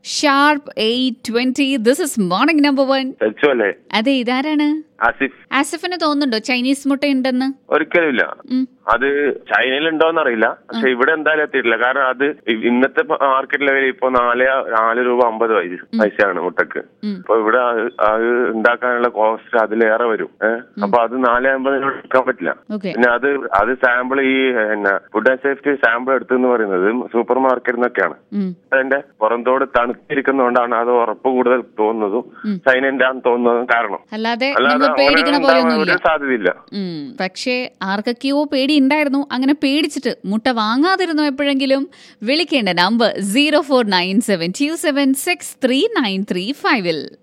Sharp 8:20. This is morning number 1. അല്ലേ? അതെ, ഇതാരാണ്? ആസിഫ്. ആസിഫിന് തോന്നുന്നുണ്ടോ ചൈനീസ് മുട്ട ഉണ്ടെന്ന്? ഒരിക്കലുമില്ല. അത് ചൈനയിൽ ഉണ്ടോന്ന് അറിയില്ല, പക്ഷെ ഇവിടെ എന്തായാലും എത്തിയിട്ടില്ല. കാരണം അത് ഇന്നത്തെ മാർക്കറ്റ് ലെവലിൽ ഇപ്പൊ 4 രൂപ 50 പൈസയാണ് മുട്ടക്ക്. അപ്പൊ ഇവിടെ അത് ഉണ്ടാക്കാനുള്ള കോസ്റ്റ് അതിലേറെ വരും. അപ്പൊ അത് 4.50 എടുക്കാൻ പറ്റില്ല. പിന്നെ അത് സാമ്പിൾ ഈ ഫുഡ് ആൻഡ് സേഫ്റ്റി സാമ്പിൾ എടുത്തെന്ന് പറയുന്നത് സൂപ്പർ മാർക്കറ്റിൽ നിന്നൊക്കെയാണ്. അതിന്റെ പുറന്തോട് തണുത്തിരിക്കുന്നതുകൊണ്ടാണ് അത് ഉറപ്പ് കൂടുതൽ തോന്നുന്നതും ചൈനന്റെ ആണെന്ന് തോന്നുന്നതും കാരണം. അല്ലാതെ ഒരു സാധ്യതയില്ല. പക്ഷേ ആർക്കൊക്കെയോ പേടി ഉണ്ടായിരുന്നു. അങ്ങനെ പേടിച്ചിട്ട് മുട്ട വാങ്ങാതിരുന്നോ എപ്പോഴെങ്കിലും? വിളിക്കേണ്ട നമ്പർ 0497276393 5.